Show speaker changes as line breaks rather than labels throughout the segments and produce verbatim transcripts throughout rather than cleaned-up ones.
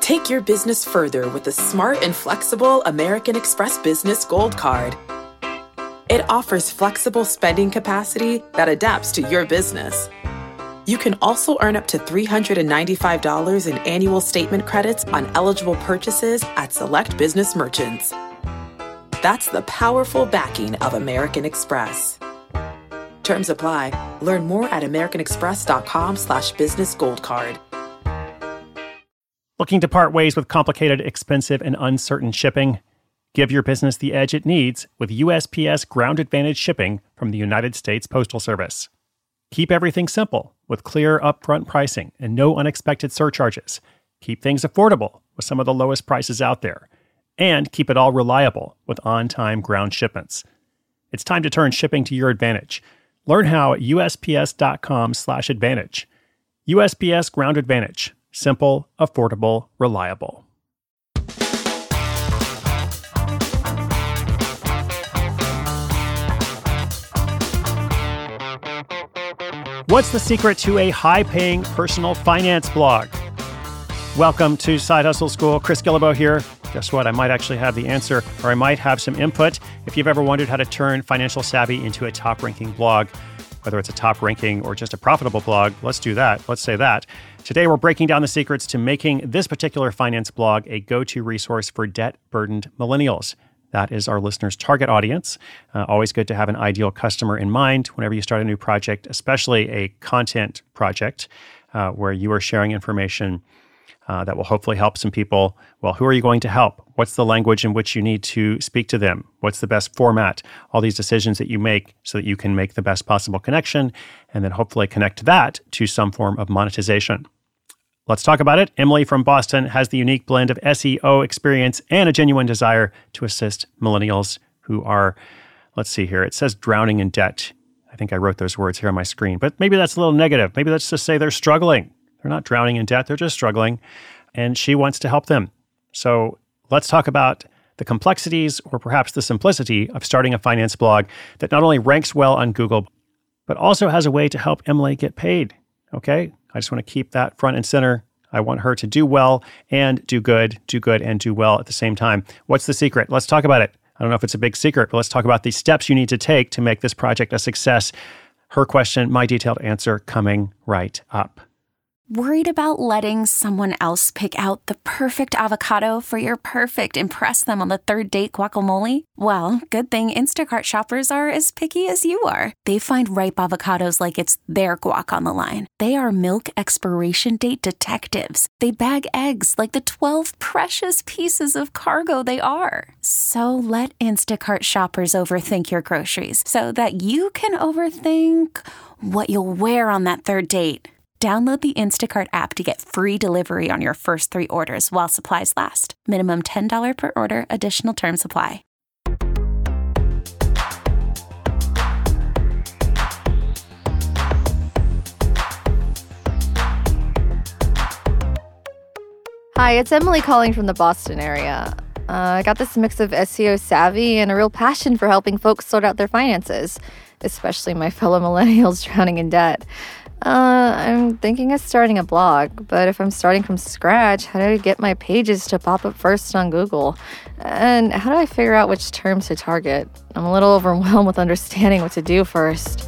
Take your business further with the smart and flexible American Express Business Gold Card. It offers flexible spending capacity that adapts to your business. You can also earn up to three hundred ninety-five dollars in annual statement credits on eligible purchases at select business merchants. That's the powerful backing of American Express. Terms apply. Learn more at americanexpress.com slash business gold card.
Looking to part ways with complicated, expensive, and uncertain shipping? Give your business the edge it needs with U S P S Ground Advantage shipping from the United States Postal Service. Keep everything simple with clear upfront pricing and no unexpected surcharges. Keep things affordable with some of the lowest prices out there. And keep it all reliable with on-time ground shipments. It's time to turn shipping to your advantage. Learn how at USPS.com slash advantage. U S P S Ground Advantage. Simple, affordable, reliable. What's the secret to a high-paying personal finance blog? Welcome to Side Hustle School. Chris Guillebeau here. Guess what? I might actually have the answer, or I might have some input. If you've ever wondered how to turn Financial Savvy into a top-ranking blog, whether it's a top-ranking or just a profitable blog, let's do that. Let's say that. Today, we're breaking down the secrets to making this particular finance blog a go-to resource for debt-burdened millennials. That is our listeners' target audience. Uh, always good to have an ideal customer in mind whenever you start a new project, especially a content project uh, where you are sharing information uh, that will hopefully help some people. Well, who are you going to help? What's the language in which you need to speak to them? What's the best format? All these decisions that you make so that you can make the best possible connection and then hopefully connect that to some form of monetization. Let's talk about it. Emily from Boston has the unique blend of S E O experience and a genuine desire to assist millennials who are, let's see here, it says drowning in debt. I think I wrote those words here on my screen, but maybe that's a little negative. Maybe let's just say they're struggling. They're not drowning in debt, they're just struggling, and she wants to help them. So let's talk about the complexities or perhaps the simplicity of starting a finance blog that not only ranks well on Google, but also has a way to help Emily get paid, okay? I just want to keep that front and center. I want her to do well and do good, do good and do well at the same time. What's the secret? Let's talk about it. I don't know if it's a big secret, but let's talk about the steps you need to take to make this project a success. Her question, my detailed answer coming right up.
Worried about letting someone else pick out the perfect avocado for your perfect impress them on the third date guacamole? Well, good thing Instacart shoppers are as picky as you are. They find ripe avocados like it's their guac on the line. They are milk expiration date detectives. They bag eggs like the twelve precious pieces of cargo they are. So let Instacart shoppers overthink your groceries so that you can overthink what you'll wear on that third date. Download the Instacart app to get free delivery on your first three orders while supplies last. Minimum ten dollars per order. Additional terms apply.
Hi, it's Emily calling from the Boston area. Uh, I got this mix of S E O savvy and a real passion for helping folks sort out their finances, especially my fellow millennials drowning in debt. Uh, I'm thinking of starting a blog, but if I'm starting from scratch, how do I get my pages to pop up first on Google? And how do I figure out which terms to target? I'm a little overwhelmed with understanding what to do first.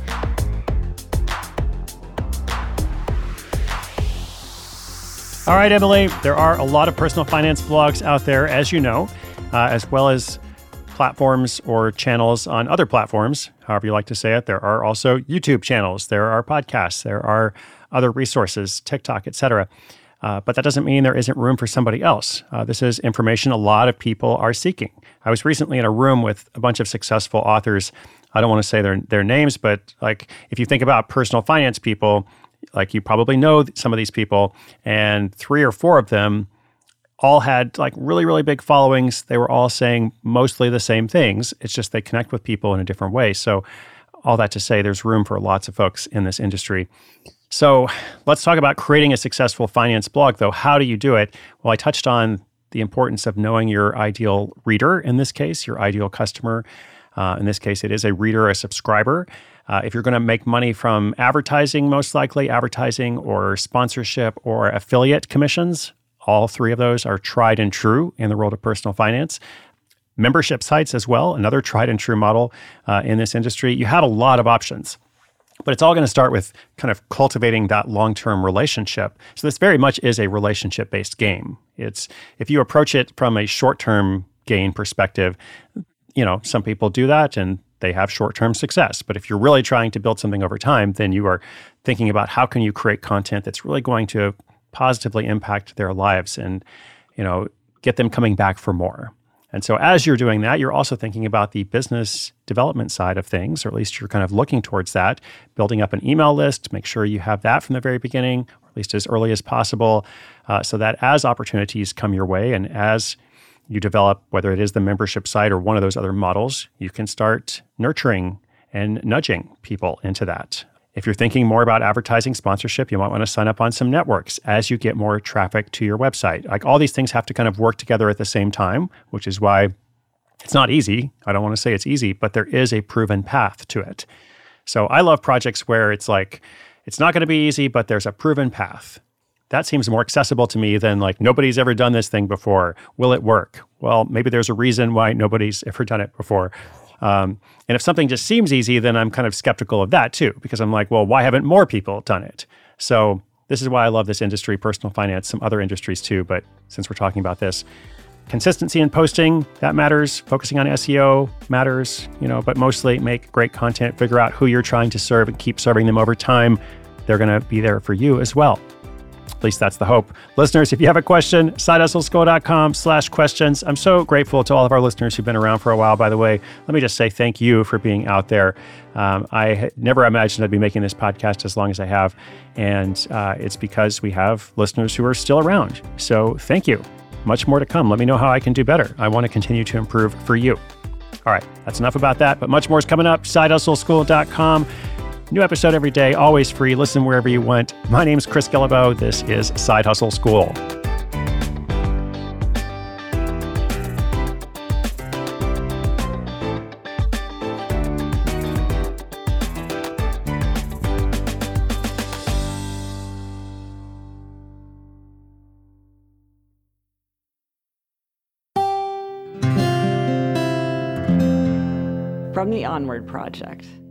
All right, Emily, there are a lot of personal finance blogs out there, as you know, uh, as well as platforms or channels on other platforms, however you like to say it. There are also YouTube channels, there are podcasts, there are other resources, TikTok, et cetera. Uh, but that doesn't mean there isn't room for somebody else. Uh, this is information a lot of people are seeking. I was recently in a room with a bunch of successful authors. I don't want to say their their names, but like if you think about personal finance people, like you probably know some of these people, and three or four of them all had like really, really big followings. They were all saying mostly the same things. It's just they connect with people in a different way. So all that to say, there's room for lots of folks in this industry. So let's talk about creating a successful finance blog, though. How do you do it? Well, I touched on the importance of knowing your ideal reader, in this case, your ideal customer. Uh, in this case, it is a reader, a subscriber. Uh, if you're going to make money from advertising, most likely advertising or sponsorship or affiliate commissions, All three of those are tried and true in the world of personal finance. Membership sites as well, another tried and true model uh, in this industry. You have a lot of options. But it's all going to start with kind of cultivating that long-term relationship. So this very much is a relationship-based game. It's if you approach it from a short-term gain perspective, you know, some people do that and they have short-term success. But if you're really trying to build something over time, then you are thinking about how can you create content that's really going to positively impact their lives and, you know, get them coming back for more. And so as you're doing that, you're also thinking about the business development side of things, or at least you're kind of looking towards that, building up an email list, make sure you have that from the very beginning, or at least as early as possible, uh, so that as opportunities come your way and as you develop, whether it is the membership site or one of those other models, you can start nurturing and nudging people into that. If you're thinking more about advertising sponsorship, you might want to sign up on some networks as you get more traffic to your website. Like all these things have to kind of work together at the same time, which is why it's not easy. I don't want to say it's easy, but there is a proven path to it. So I love projects where it's like, it's not going to be easy, but there's a proven path. That seems more accessible to me than like, nobody's ever done this thing before. Will it work? Well, maybe there's a reason why nobody's ever done it before. Um, and if something just seems easy, then I'm kind of skeptical of that too, because I'm like, well, why haven't more people done it? So this is why I love this industry, personal finance, some other industries too. But since we're talking about this, consistency in posting, that matters. Focusing on S E O matters, you know, but mostly make great content, figure out who you're trying to serve and keep serving them over time. They're going to be there for you as well. At least that's the hope. Listeners, if you have a question, sidehustleschool.com slash questions. I'm so grateful to all of our listeners who've been around for a while, by the way. Let me just say thank you for being out there. Um, I never imagined I'd be making this podcast as long as I have. And uh, it's because we have listeners who are still around. So thank you. Much more to come. Let me know how I can do better. I want to continue to improve for you. All right, that's enough about that, but much more is coming up. side hustle school dot com. New episode every day, always free. Listen wherever you want. My name is Chris Guillebeau. This is Side Hustle School.
From the Onward Project.